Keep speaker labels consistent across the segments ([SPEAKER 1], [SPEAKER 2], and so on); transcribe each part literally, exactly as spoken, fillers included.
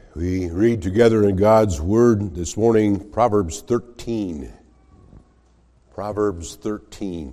[SPEAKER 1] We read together in God's Word this morning, Proverbs thirteen. Proverbs thirteen.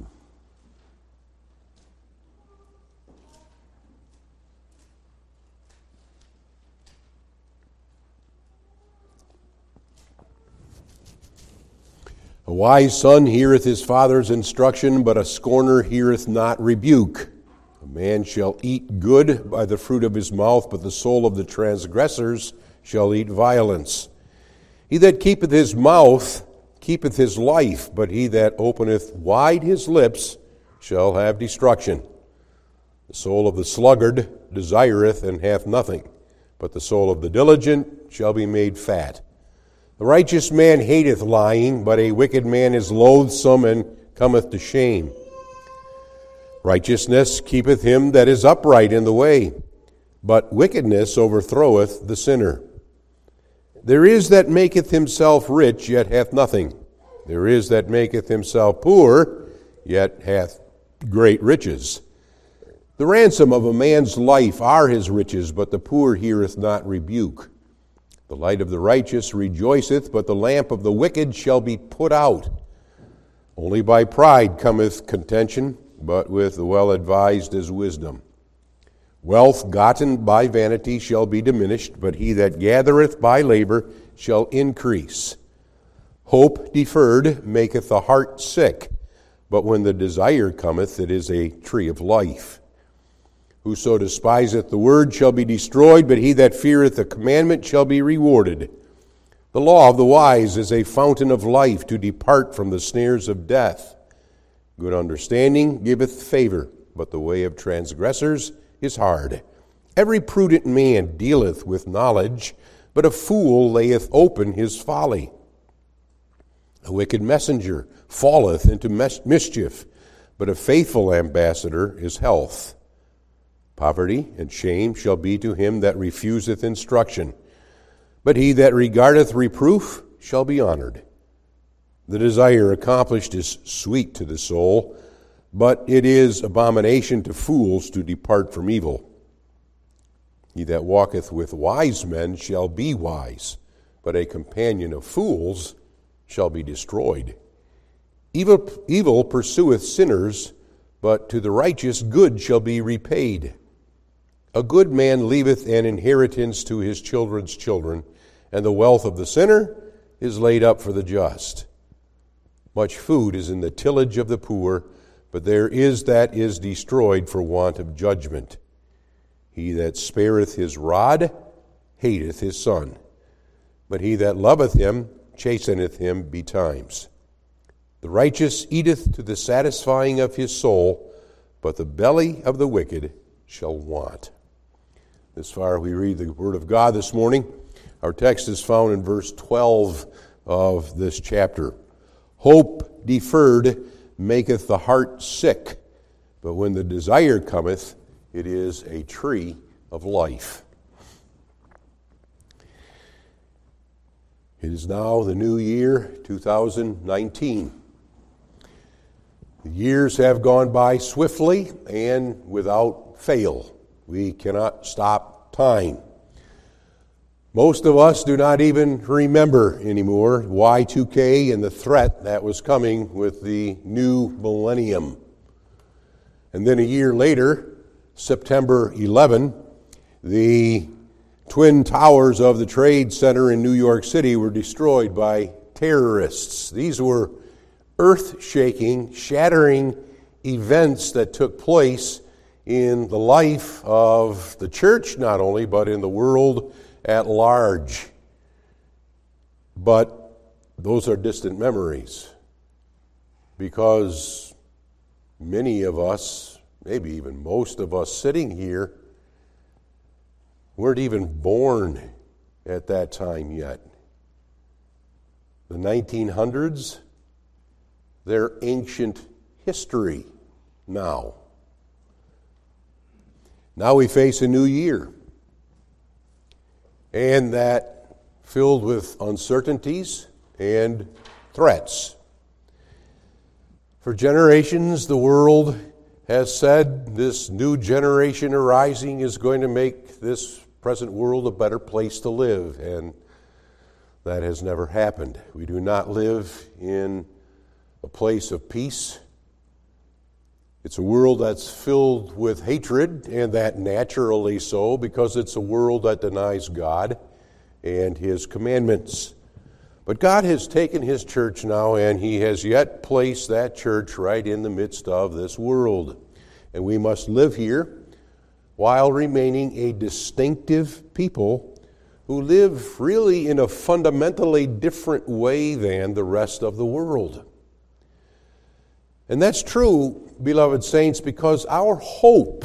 [SPEAKER 1] A wise son heareth his father's instruction, but a scorner heareth not rebuke. A man shall eat good by the fruit of his mouth, but the soul of the transgressors shall eat violence. He that keepeth his mouth keepeth his life, but he that openeth wide his lips shall have destruction. The soul of the sluggard desireth and hath nothing, but the soul of the diligent shall be made fat. The righteous man hateth lying, but a wicked man is loathsome and cometh to shame. Righteousness keepeth him that is upright in the way, but wickedness overthroweth the sinner. There is that maketh himself rich, yet hath nothing. There is that maketh himself poor, yet hath great riches. The ransom of a man's life are his riches, but the poor heareth not rebuke. The light of the righteous rejoiceth, but the lamp of the wicked shall be put out. Only by pride cometh contention, but with the well-advised is wisdom. Wealth gotten by vanity shall be diminished, but he that gathereth by labor shall increase. Hope deferred maketh the heart sick, but when the desire cometh, it is a tree of life. Whoso despiseth the word shall be destroyed, but he that feareth the commandment shall be rewarded. The law of the wise is a fountain of life, to depart from the snares of death. Good understanding giveth favor, but the way of transgressors is hard. Every prudent man dealeth with knowledge, but a fool layeth open his folly. A wicked messenger falleth into mischief, but a faithful ambassador is health. Poverty and shame shall be to him that refuseth instruction, but he that regardeth reproof shall be honored. The desire accomplished is sweet to the soul, but it is abomination to fools to depart from evil. He that walketh with wise men shall be wise, but a companion of fools shall be destroyed. Evil, evil pursueth sinners, but to the righteous good shall be repaid. A good man leaveth an inheritance to his children's children, and the wealth of the sinner is laid up for the just. Much food is in the tillage of the poor, but there is that is destroyed for want of judgment. He that spareth his rod hateth his son, but he that loveth him chasteneth him betimes. The righteous eateth to the satisfying of his soul, but the belly of the wicked shall want. This far we read the Word of God this morning. Our text is found in verse twelve of this chapter. Hope deferred maketh the heart sick, but when the desire cometh, it is a tree of life. It is now the new year, two thousand nineteen. The years have gone by swiftly and without fail. We cannot stop time. Most of us do not even remember anymore Y two K and the threat that was coming with the new millennium. And then a year later, September eleventh, the Twin Towers of the Trade Center in New York City were destroyed by terrorists. These were earth-shaking, shattering events that took place in the life of the church, not only, but in the world at large. But those are distant memories, because many of us, maybe even most of us sitting here, weren't even born at that time yet. The nineteen hundreds, they're ancient history now. Now we face a new year, and that filled with uncertainties and threats. For generations, the world has said this new generation arising is going to make this present world a better place to live, and that has never happened. We do not live in a place of peace. It's a world that's filled with hatred, and that naturally so, because it's a world that denies God and His commandments. But God has taken His church now, and He has yet placed that church right in the midst of this world. And we must live here while remaining a distinctive people who live really in a fundamentally different way than the rest of the world. And that's true, beloved saints, because our hope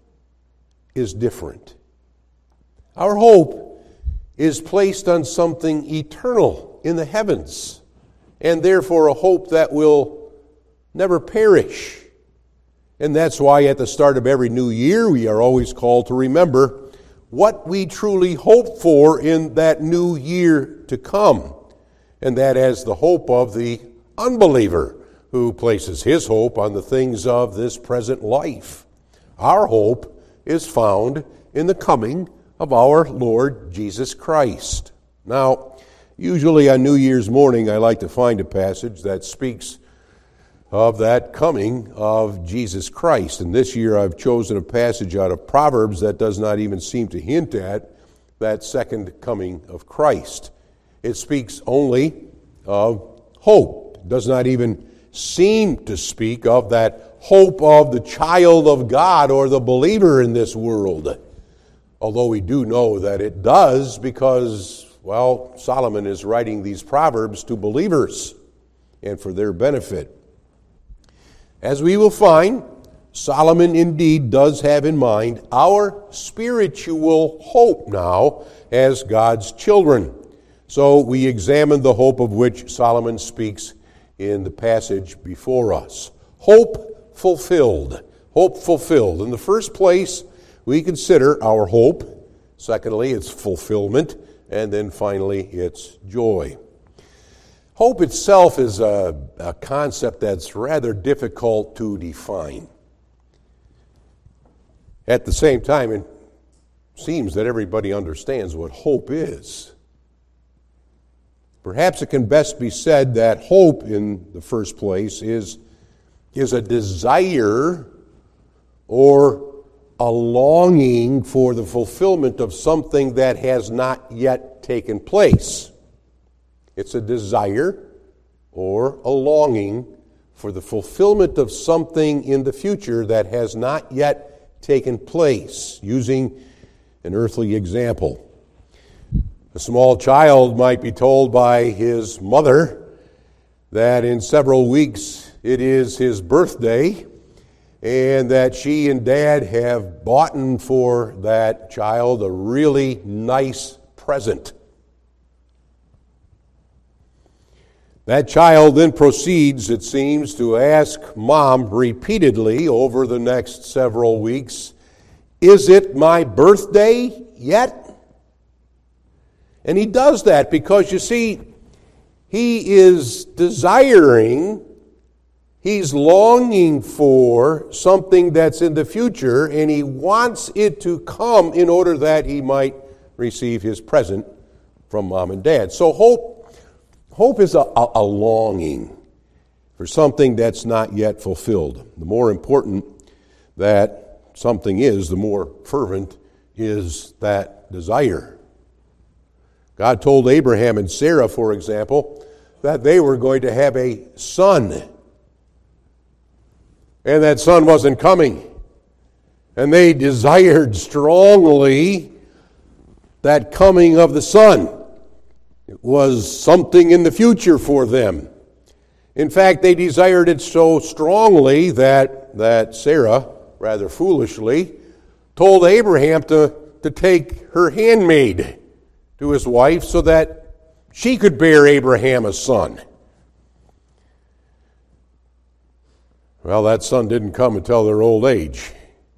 [SPEAKER 1] is different. Our hope is placed on something eternal in the heavens, and therefore a hope that will never perish. And that's why at the start of every new year we are always called to remember what we truly hope for in that new year to come, and that as the hope of the unbeliever who places his hope on the things of this present life. Our hope is found in the coming of our Lord Jesus Christ. Now, usually on New Year's morning I like to find a passage that speaks of that coming of Jesus Christ. And this year I've chosen a passage out of Proverbs that does not even seem to hint at that second coming of Christ. It speaks only of hope. It does not even seem to speak of that hope of the child of God or the believer in this world. Although we do know that it does because, well, Solomon is writing these Proverbs to believers and for their benefit. As we will find, Solomon indeed does have in mind our spiritual hope now as God's children. So we examine the hope of which Solomon speaks in the passage before us. Hope fulfilled. Hope fulfilled. In the first place, we consider our hope. Secondly, its fulfillment. And then finally, its joy. Hope itself is a, a concept that's rather difficult to define. At the same time, it seems that everybody understands what hope is. Perhaps it can best be said that hope, in the first place, is, is a desire or a longing for the fulfillment of something that has not yet taken place. It's a desire or a longing for the fulfillment of something in the future that has not yet taken place, using an earthly example. A small child might be told by his mother that in several weeks it is his birthday, and that she and Dad have bought for that child a really nice present. That child then proceeds, it seems, to ask Mom repeatedly over the next several weeks, "Is it my birthday yet?" And he does that because, you see, he is desiring, he's longing for something that's in the future, and he wants it to come in order that he might receive his present from Mom and Dad. So hope Hope is a, a, a longing for something that's not yet fulfilled. The more important that something is, the more fervent is that desire. God told Abraham and Sarah, for example, that they were going to have a son. And that son wasn't coming. And they desired strongly that coming of the son. It was something in the future for them. In fact, they desired it so strongly that, that Sarah, rather foolishly, told Abraham to, to take her handmaid to his wife so that she could bear Abraham a son. Well, that son didn't come until their old age.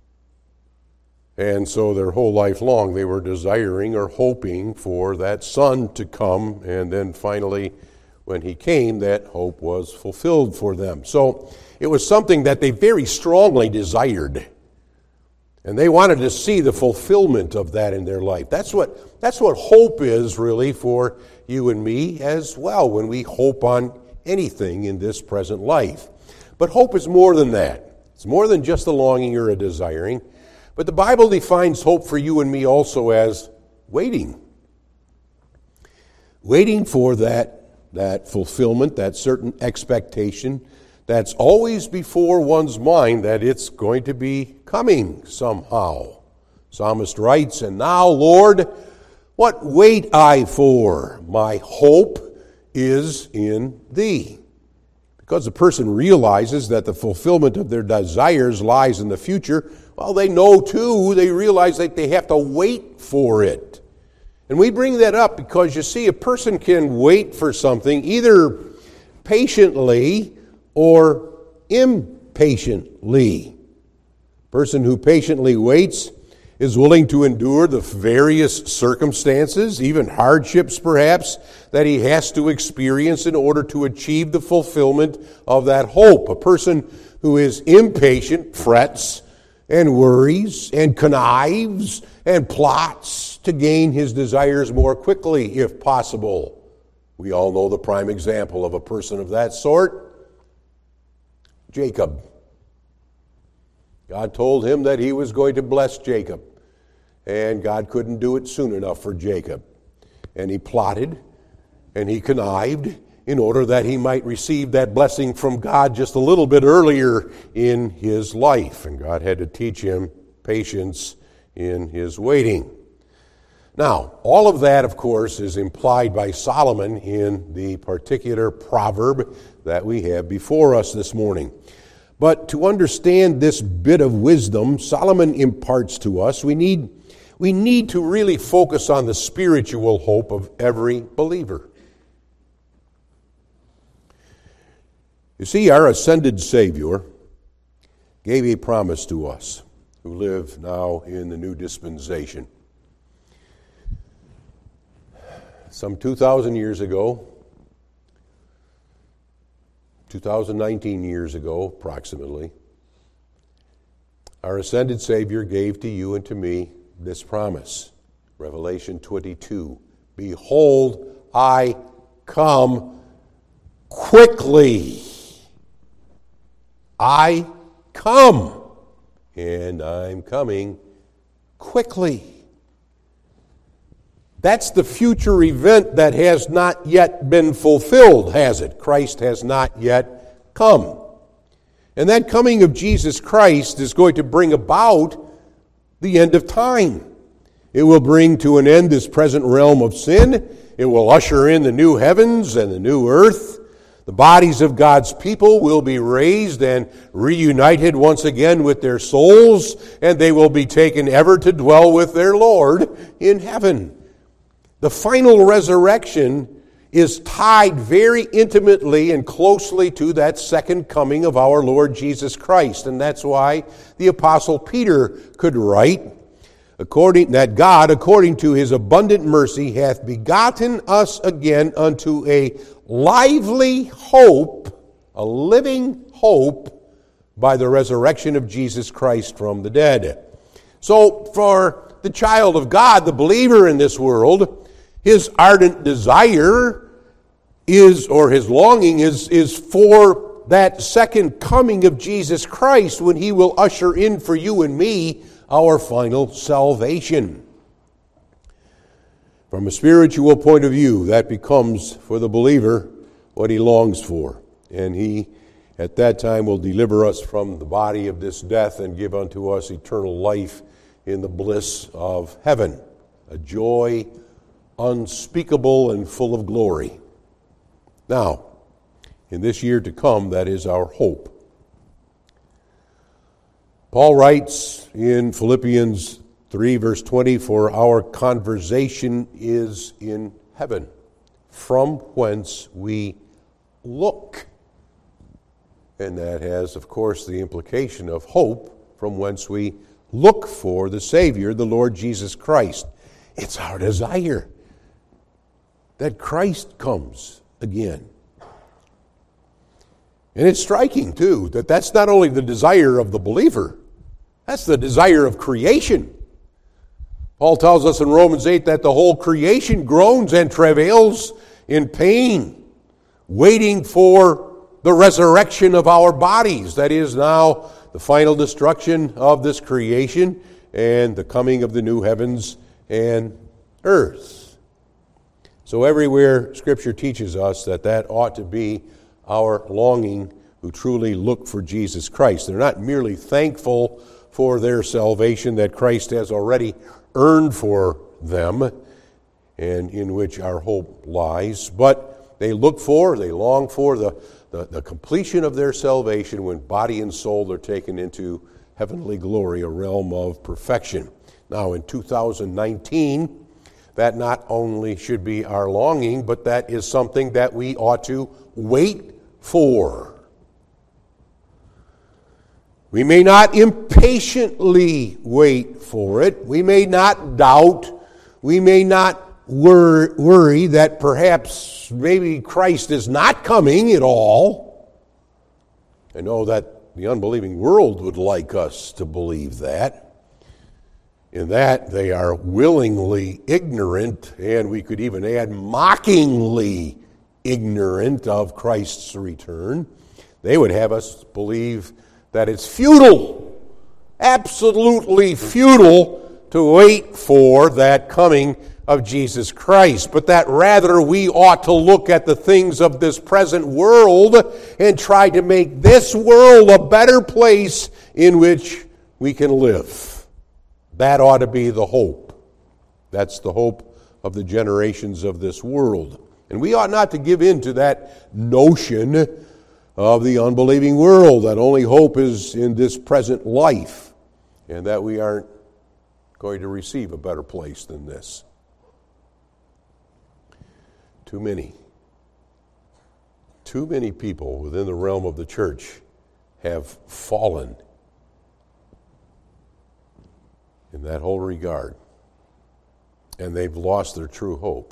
[SPEAKER 1] And so their whole life long they were desiring or hoping for that son to come, and then finally when he came, that hope was fulfilled for them. So it was something that they very strongly desired. And they wanted to see the fulfillment of that in their life. That's what, that's what hope is really for you and me as well when we hope on anything in this present life. But hope is more than that. It's more than just a longing or a desiring. But the Bible defines hope for you and me also as waiting. Waiting for that, that fulfillment, that certain expectation that's always before one's mind that it's going to be coming somehow. Psalmist writes, "And now, Lord, what wait I for? My hope is in Thee." Because the person realizes that the fulfillment of their desires lies in the future, well, they know too, they realize that they have to wait for it. And we bring that up because, you see, a person can wait for something either patiently or impatiently. A person who patiently waits is willing to endure the various circumstances, even hardships perhaps, that he has to experience in order to achieve the fulfillment of that hope. A person who is impatient frets and worries and connives and plots to gain his desires more quickly, if possible. We all know the prime example of a person of that sort. Jacob. God told him that he was going to bless Jacob, and God couldn't do it soon enough for Jacob. And he plotted, and he connived in order that he might receive that blessing from God just a little bit earlier in his life. And God had to teach him patience in his waiting. Now, all of that, of course, is implied by Solomon in the particular proverb that we have before us this morning. But to understand this bit of wisdom Solomon imparts to us, we need, we need to really focus on the spiritual hope of every believer. You see, our ascended Savior gave a promise to us who live now in the new dispensation. Some two thousand years ago, two thousand nineteen years ago approximately, our ascended Savior gave to you and to me this promise. Revelation twenty-two, "Behold, I come quickly. I come, and I'm coming quickly." That's the future event that has not yet been fulfilled, has it? Christ has not yet come. And that coming of Jesus Christ is going to bring about the end of time. It will bring to an end this present realm of sin. It will usher in the new heavens and the new earth. The bodies of God's people will be raised and reunited once again with their souls, and they will be taken ever to dwell with their Lord in heaven. The final resurrection is tied very intimately and closely to that second coming of our Lord Jesus Christ. And that's why the Apostle Peter could write, according that God, according to his abundant mercy, hath begotten us again unto a lively hope, a living hope, by the resurrection of Jesus Christ from the dead. So for the child of God, the believer in this world, his ardent desire is, or his longing is, is for that second coming of Jesus Christ when he will usher in for you and me our final salvation. From a spiritual point of view, that becomes for the believer what he longs for. And he, at that time, will deliver us from the body of this death and give unto us eternal life in the bliss of heaven, a joy unspeakable and full of glory. Now, in this year to come, that is our hope. Paul writes in Philippians three, verse twenty, "For our conversation is in heaven, from whence we look." And that has, of course, the implication of hope, from whence we look for the Savior, the Lord Jesus Christ. It's our desire that Christ comes again. And it's striking, too, that that's not only the desire of the believer, That's the desire of creation. Paul tells us in Romans eight that the whole creation groans and travails in pain, waiting for the resurrection of our bodies. That is now the final destruction of this creation and the coming of the new heavens and earth. So everywhere Scripture teaches us that that ought to be our longing who truly look for Jesus Christ. They're not merely thankful for their salvation that Christ has already earned for them and in which our hope lies, but they look for, they long for the, the, the completion of their salvation when body and soul are taken into heavenly glory, a realm of perfection. Now in two thousand nineteen, that not only should be our longing, but that is something that we ought to wait for. We may not impatiently wait for it. We may not doubt. We may not wor- worry that perhaps maybe Christ is not coming at all. I know that the unbelieving world would like us to believe that. In that they are willingly ignorant, and we could even add mockingly ignorant of Christ's return. They would have us believe that it's futile, absolutely futile to wait for that coming of Jesus Christ, but that rather we ought to look at the things of this present world and try to make this world a better place in which we can live. That ought to be the hope. That's the hope of the generations of this world. And we ought not to give in to that notion of the unbelieving world, that only hope is in this present life, and that we aren't going to receive a better place than this. Too many, too many people within the realm of the church have fallen in that whole regard, and they've lost their true hope.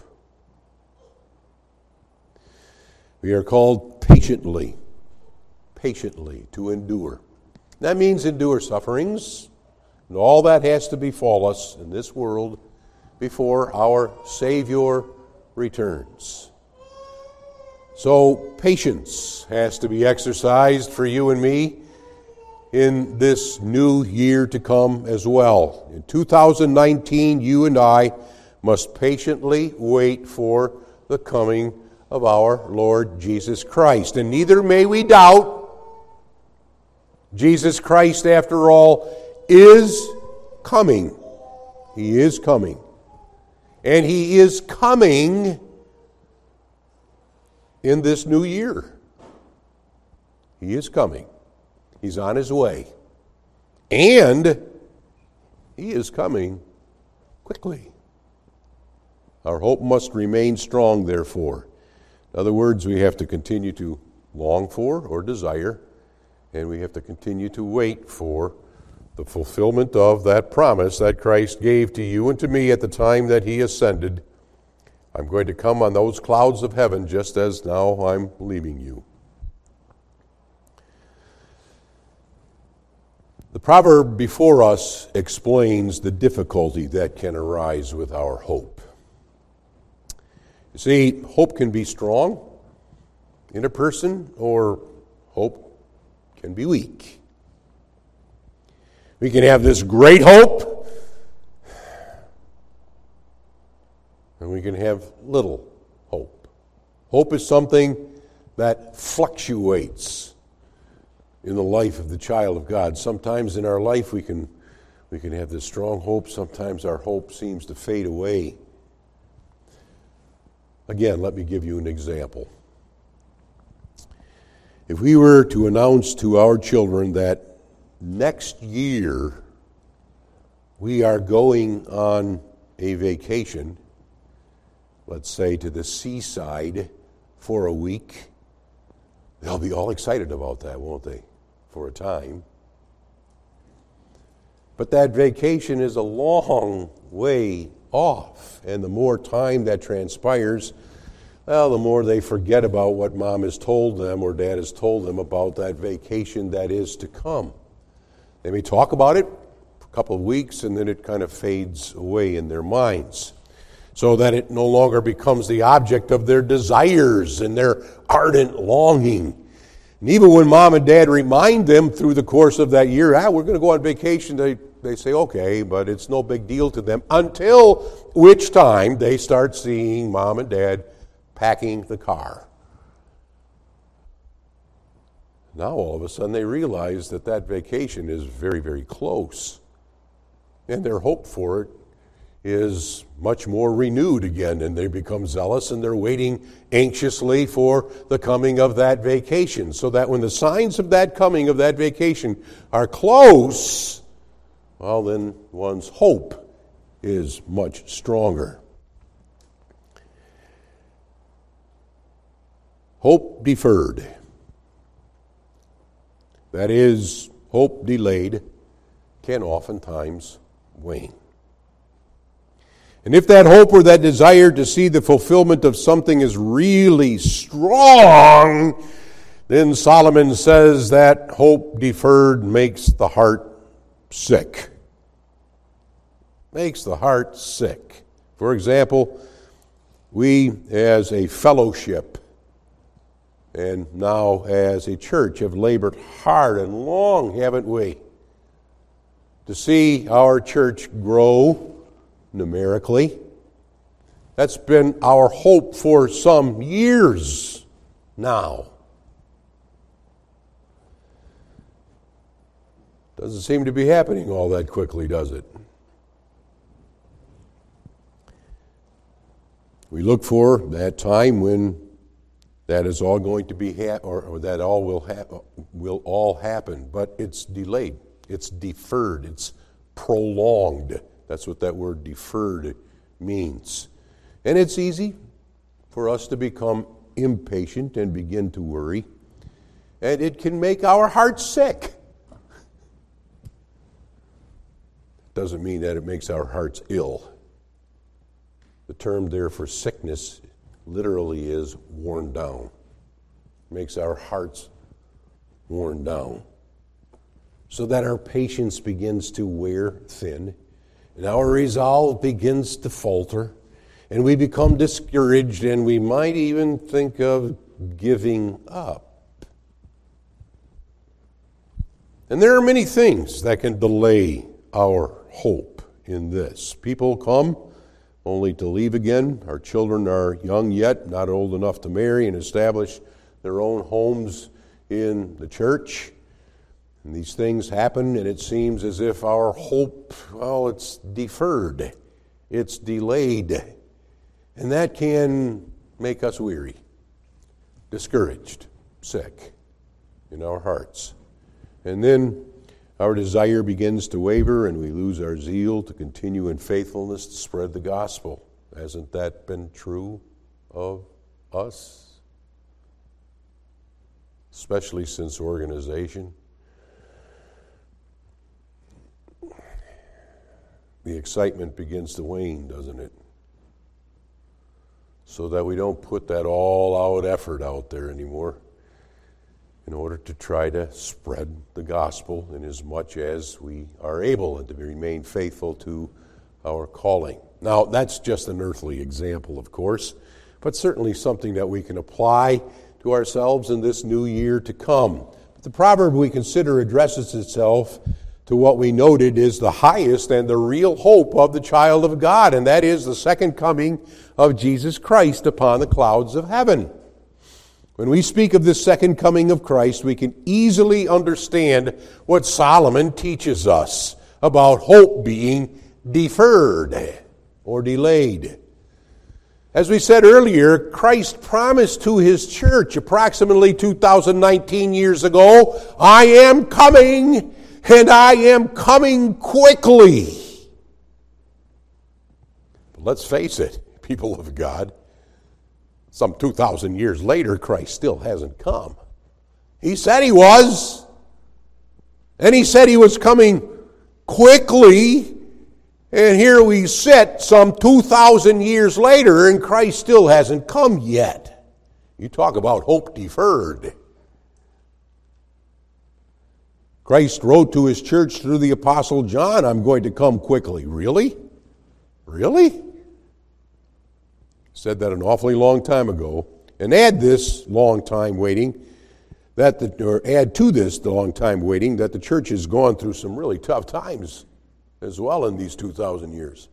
[SPEAKER 1] We are called patiently, patiently to endure. That means endure sufferings, and all that has to befall us in this world before our Savior returns. So patience has to be exercised for you and me in this new year to come as well. In two thousand nineteen, you and I must patiently wait for the coming of our Lord Jesus Christ. And neither may we doubt. Jesus Christ, after all, is coming. He is coming. And He is coming in this new year. He is coming. He's on His way. And He is coming quickly. Our hope must remain strong, therefore. In other words, we have to continue to long for or desire, and we have to continue to wait for the fulfillment of that promise that Christ gave to you and to me at the time that He ascended. I'm going to come on those clouds of heaven just as now I'm leaving you. The proverb before us explains the difficulty that can arise with our hope. You see, hope can be strong in a person, or hope can be weak. We can have this great hope, and we can have little hope. Hope is something that fluctuates in the life of the child of God. Sometimes in our life we can we can have this strong hope. Sometimes our hope seems to fade away. Again, let me give you an example. If we were to announce to our children that next year we are going on a vacation, let's say to the seaside for a week, they'll be all excited about that, won't they? For a time. But that vacation is a long way off, and the more time that transpires, well, the more they forget about what mom has told them or dad has told them about that vacation that is to come. They may talk about it couple of weeks, and then it kind of fades away in their minds, so that it no longer becomes the object of their desires and their ardent longing. And even when mom and dad remind them through the course of that year, ah, we're going to go on vacation, they, they say, okay, but it's no big deal to them, until which time they start seeing mom and dad packing the car. Now all of a sudden they realize that that vacation is very, very close, and their hope for it is much more renewed again, and they become zealous, and they're waiting anxiously for the coming of that vacation, so that when the signs of that coming of that vacation are close, well, then one's hope is much stronger. Hope deferred. That is, hope delayed can oftentimes wane. And if that hope or that desire to see the fulfillment of something is really strong, then Solomon says that hope deferred makes the heart sick. Makes the heart sick. For example, we as a fellowship and now as a church have labored hard and long, haven't we, to see our church grow numerically. That's been our hope for some years now. Doesn't seem to be happening all that quickly, does it? We look for that time when that is all going to be, ha- or, or that all will ha- will all happen, but it's delayed, it's deferred, it's prolonged. That's what that word deferred means. And it's easy for us to become impatient and begin to worry. And it can make our hearts sick. Doesn't mean that it makes our hearts ill. The term there for sickness literally is worn down. It makes our hearts worn down. So that our patience begins to wear thin. And our resolve begins to falter, and we become discouraged, and we might even think of giving up. And there are many things that can delay our hope in this. People come only to leave again. Our children are young yet, not old enough to marry and establish their own homes in the church. And these things happen, and it seems as if our hope, well, it's deferred. It's delayed. And that can make us weary, discouraged, sick in our hearts. And then our desire begins to waver, and we lose our zeal to continue in faithfulness to spread the gospel. Hasn't that been true of us? Especially since organization. The excitement begins to wane, doesn't it? So that we don't put that all-out effort out there anymore in order to try to spread the gospel in as much as we are able and to remain faithful to our calling. Now, that's just an earthly example, of course, but certainly something that we can apply to ourselves in this new year to come. But the proverb we consider addresses itself to what we noted is the highest and the real hope of the child of God, and that is the second coming of Jesus Christ upon the clouds of heaven. When we speak of this second coming of Christ, we can easily understand what Solomon teaches us about hope being deferred or delayed. As we said earlier, Christ promised to his church approximately two thousand nineteen years ago, I am coming, and I am coming quickly. But let's face it, people of God, some two thousand years later, Christ still hasn't come. He said he was, and he said he was coming quickly, and here we sit some two thousand years later, and Christ still hasn't come yet. You talk about hope deferred. Christ wrote to his church through the Apostle John, I'm going to come quickly. Really? Really? Said that an awfully long time ago. And add this long time waiting, that the, or add to this the long time waiting, that the church has gone through some really tough times as well in these two thousand years.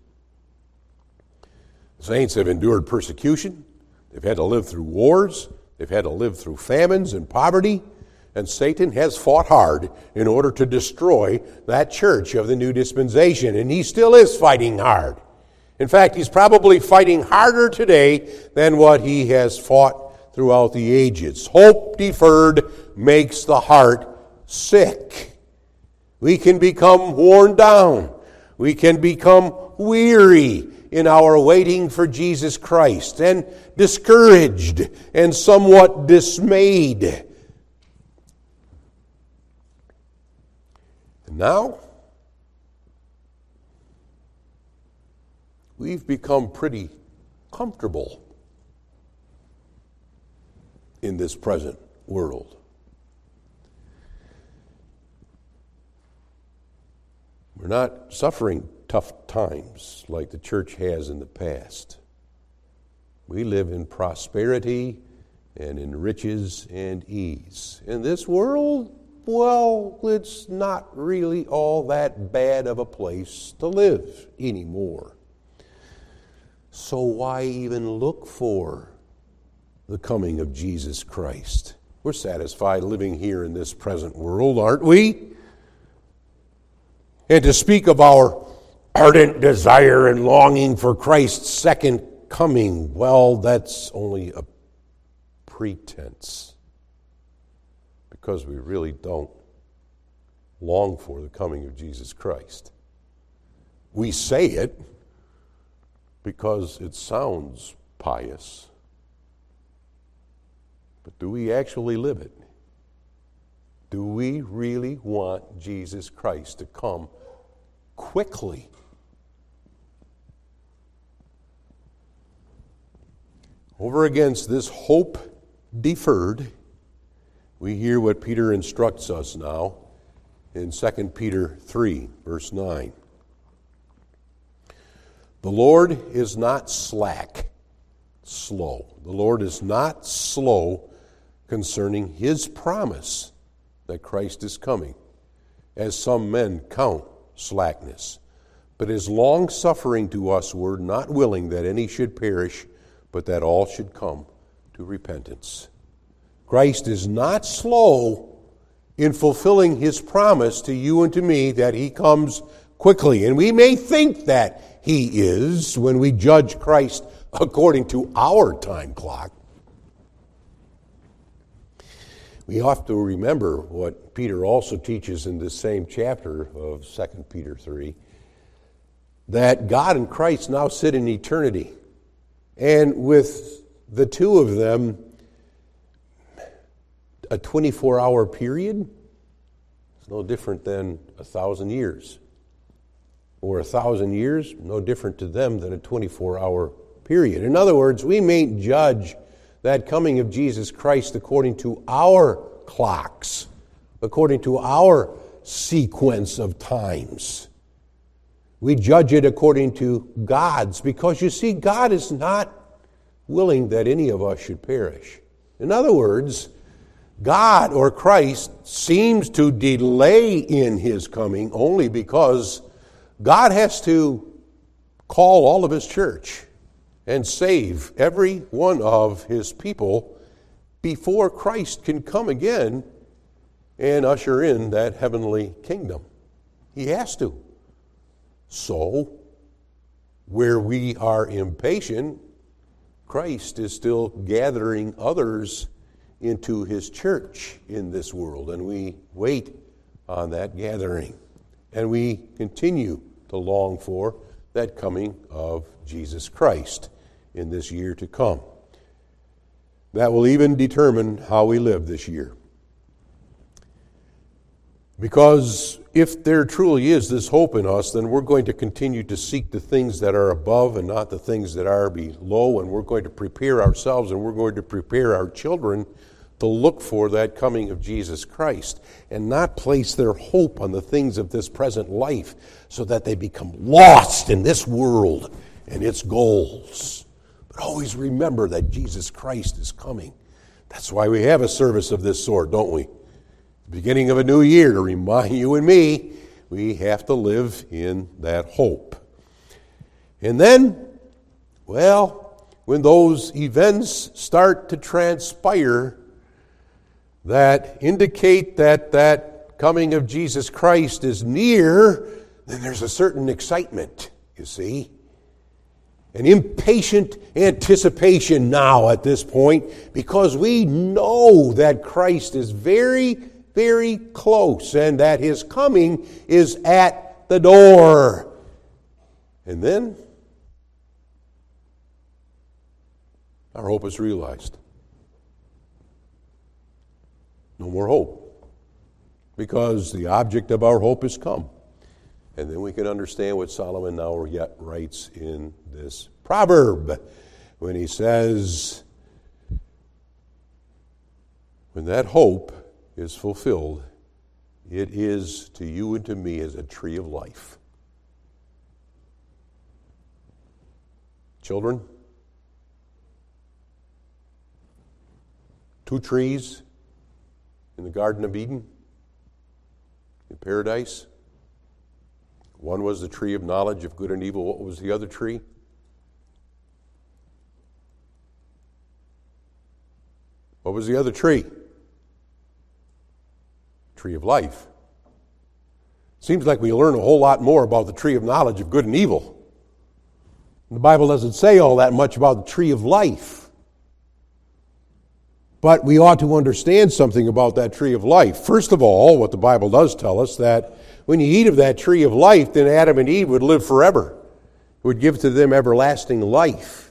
[SPEAKER 1] The saints have endured persecution. They've had to live through wars. They've had to live through famines and poverty. And Satan has fought hard in order to destroy that church of the new dispensation. And he still is fighting hard. In fact, he's probably fighting harder today than what he has fought throughout the ages. Hope deferred makes the heart sick. We can become worn down. We can become weary in our waiting for Jesus Christ, and discouraged and somewhat dismayed. And now, we've become pretty comfortable in this present world. We're not suffering tough times like the church has in the past. We live in prosperity and in riches and ease. In this world, well, it's not really all that bad of a place to live anymore. So why even look for the coming of Jesus Christ? We're satisfied living here in this present world, aren't we? And to speak of our ardent desire and longing for Christ's second coming, well, that's only a pretense, because we really don't long for the coming of Jesus Christ. We say it because it sounds pious, but do we actually live it? Do we really want Jesus Christ to come quickly? Over against this hope deferred, we hear what Peter instructs us now in Second Peter three, verse nine. The Lord is not slack, slow. The Lord is not slow concerning his promise that Christ is coming, as some men count slackness, but is long-suffering to usward, not willing that any should perish, but that all should come to repentance. Christ is not slow in fulfilling his promise to you and to me that he comes quickly. And we may think that he is when we judge Christ according to our time clock. We have to remember what Peter also teaches in this same chapter of Second Peter three, that God and Christ now sit in eternity. And with the two of them, a twenty-four hour period is no different than a thousand years. Or a thousand years, no different to them than a twenty-four hour period. In other words, we may judge that coming of Jesus Christ according to our clocks, according to our sequence of times. We judge it according to God's, because you see, God is not willing that any of us should perish. In other words, God or Christ seems to delay in his coming only because God has to call all of his church and save every one of his people before Christ can come again and usher in that heavenly kingdom. He has to. So, where we are impatient, Christ is still gathering others into his church in this world, and we wait on that gathering. And we continue to long for that coming of Jesus Christ in this year to come. That will even determine how we live this year. Because if there truly is this hope in us, then we're going to continue to seek the things that are above and not the things that are below, and we're going to prepare ourselves and we're going to prepare our children to look for that coming of Jesus Christ and not place their hope on the things of this present life so that they become lost in this world and its goals. But always remember that Jesus Christ is coming. That's why we have a service of this sort, don't we? The beginning of a new year to remind you and me we have to live in that hope. And then, well, when those events start to transpire that indicate that that coming of Jesus Christ is near, then there's a certain excitement, you see. An impatient anticipation now at this point, because we know that Christ is very, very close and that his coming is at the door. And then our hope is realized. No more hope, because the object of our hope is come. And then we can understand what Solomon now yet writes in this proverb when he says, when that hope is fulfilled, it is to you and to me as a tree of life. Children, two trees in the Garden of Eden, in paradise. One was the tree of knowledge of good and evil. What was the other tree? What was the other tree? Tree of life. Seems like we learn a whole lot more about the tree of knowledge of good and evil. The Bible doesn't say all that much about the tree of life. But we ought to understand something about that tree of life. First of all, what the Bible does tell us, that when you eat of that tree of life, then Adam and Eve would live forever. It would give to them everlasting life.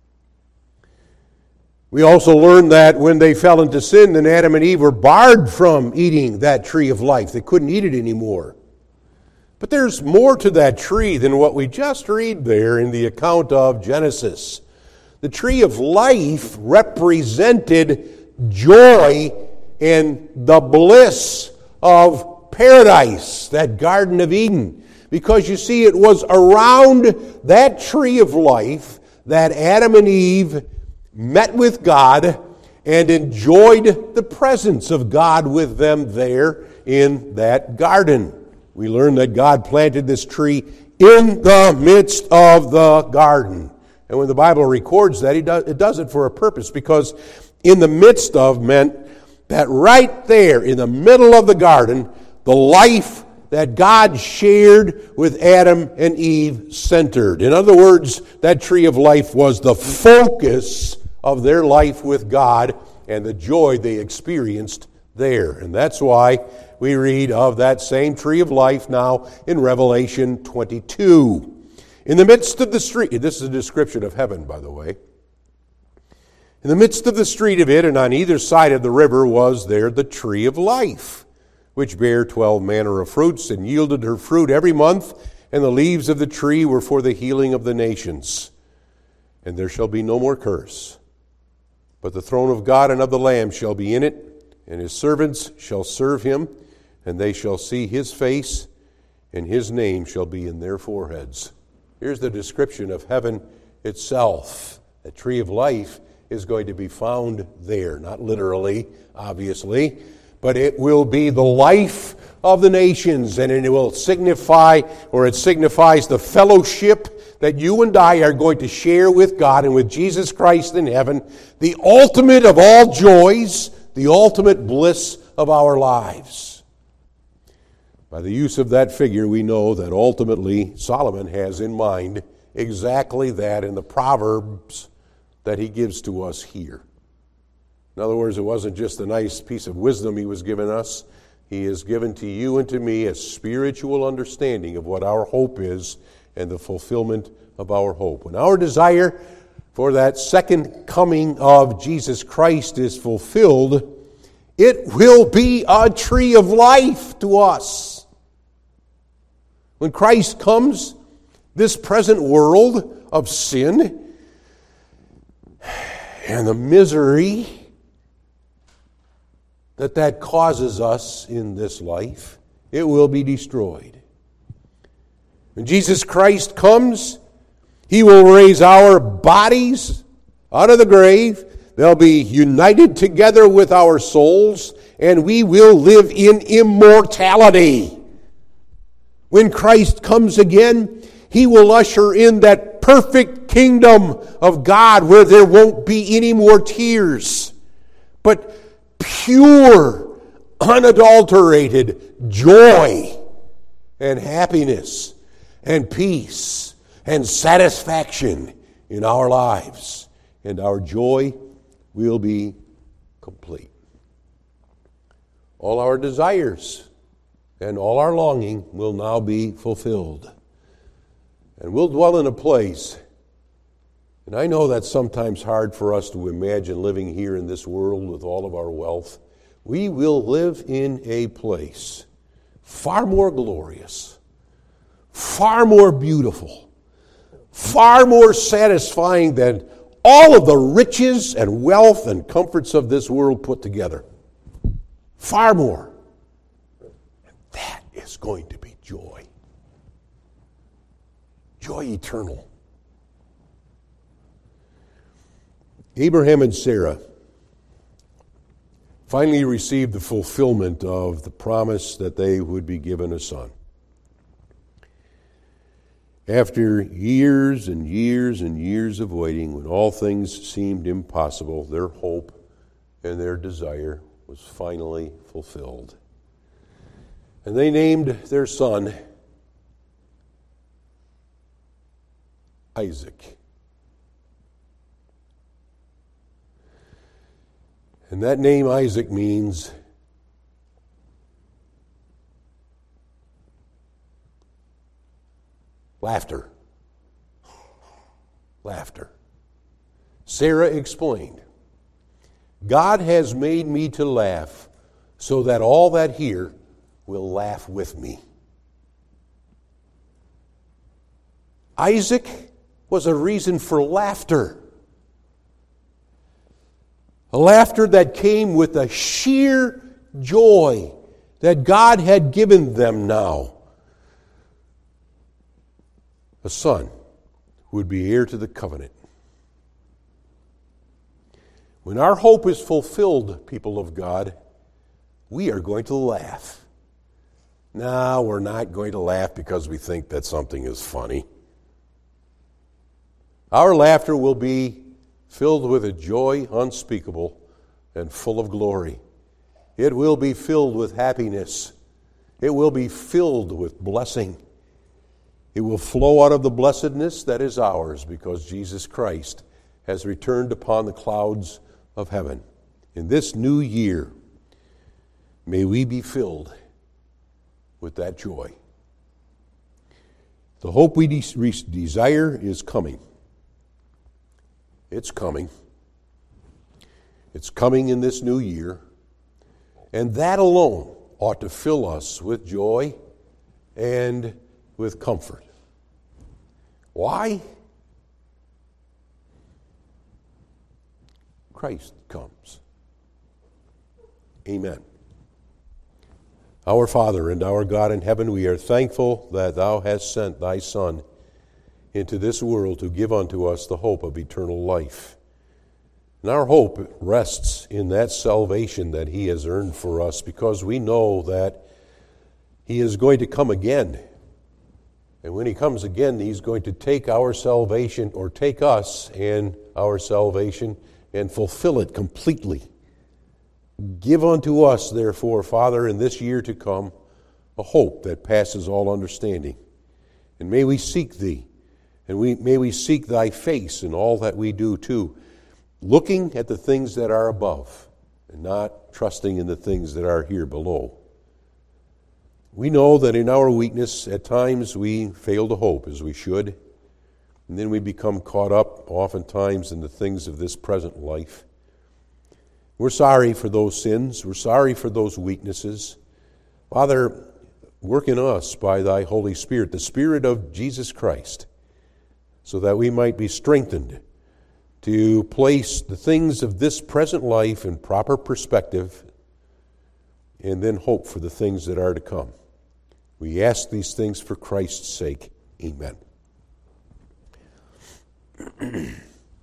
[SPEAKER 1] We also learn that when they fell into sin, then Adam and Eve were barred from eating that tree of life. They couldn't eat it anymore. But there's more to that tree than what we just read there in the account of Genesis. The tree of life represented joy and the bliss of paradise, that Garden of Eden. Because you see, it was around that tree of life that Adam and Eve met with God and enjoyed the presence of God with them there in that garden. We learn that God planted this tree in the midst of the garden. And when the Bible records that, it does it for a purpose, because in the midst of meant that right there in the middle of the garden, the life that God shared with Adam and Eve centered. In other words, that tree of life was the focus of their life with God and the joy they experienced there. And that's why we read of that same tree of life now in Revelation twenty-two. In the midst of the street, this is a description of heaven, by the way. In the midst of the street of it, and on either side of the river, was there the tree of life, which bare twelve manner of fruits, and yielded her fruit every month, and the leaves of the tree were for the healing of the nations. And there shall be no more curse, but the throne of God and of the Lamb shall be in it, and his servants shall serve him, and they shall see his face, and his name shall be in their foreheads. Here's the description of heaven itself. The tree of life is going to be found there, not literally, obviously, but it will be the life of the nations, and it will signify, or it signifies the fellowship that you and I are going to share with God and with Jesus Christ in heaven, the ultimate of all joys, the ultimate bliss of our lives. By the use of that figure, we know that ultimately Solomon has in mind exactly that in the Proverbs that he gives to us here. In other words, it wasn't just a nice piece of wisdom he was giving us. He has given to you and to me a spiritual understanding of what our hope is and the fulfillment of our hope. When our desire for that second coming of Jesus Christ is fulfilled, it will be a tree of life to us. When Christ comes, this present world of sin and the misery that that causes us in this life, it will be destroyed. When Jesus Christ comes, He will raise our bodies out of the grave. They'll be united together with our souls, and we will live in immortality. When Christ comes again, He will usher in that perfect kingdom of God where there won't be any more tears, but pure, unadulterated joy and happiness and peace and satisfaction in our lives. And our joy will be complete. All our desires and all our longing will now be fulfilled. And we'll dwell in a place, and I know that's sometimes hard for us to imagine living here in this world with all of our wealth. We will live in a place far more glorious, far more beautiful, far more satisfying than all of the riches and wealth and comforts of this world put together. Far more. And that is going to be joy. Joy eternal. Abraham and Sarah finally received the fulfillment of the promise that they would be given a son. After years and years and years of waiting, when all things seemed impossible, their hope and their desire was finally fulfilled. And they named their son Isaac. And that name Isaac means laughter. Laughter. Sarah explained, God has made me to laugh so that all that hear will laugh with me. Isaac was a reason for laughter. A laughter that came with a sheer joy that God had given them now. A son who would be heir to the covenant. When our hope is fulfilled, people of God, we are going to laugh. No, we're not going to laugh because we think that something is funny. Our laughter will be filled with a joy unspeakable and full of glory. It will be filled with happiness. It will be filled with blessing. It will flow out of the blessedness that is ours because Jesus Christ has returned upon the clouds of heaven. In this new year, may we be filled with that joy. The hope we de- desire is coming. It's coming. It's coming in this new year. And that alone ought to fill us with joy and with comfort. Why? Christ comes. Amen. Our Father and our God in heaven, we are thankful that Thou hast sent Thy Son into this world to give unto us the hope of eternal life. And our hope rests in that salvation that He has earned for us because we know that He is going to come again. And when He comes again, He's going to take our salvation, or take us and our salvation, and fulfill it completely. Give unto us, therefore, Father, in this year to come, a hope that passes all understanding. And may we seek Thee, and we, may we seek Thy face in all that we do too, looking at the things that are above, and not trusting in the things that are here below. We know that in our weakness, at times we fail to hope as we should, and then we become caught up oftentimes in the things of this present life. We're sorry for those sins. We're sorry for those weaknesses. Father, work in us by Thy Holy Spirit, the Spirit of Jesus Christ, so that we might be strengthened to place the things of this present life in proper perspective and then hope for the things that are to come. We ask these things for Christ's sake. Amen.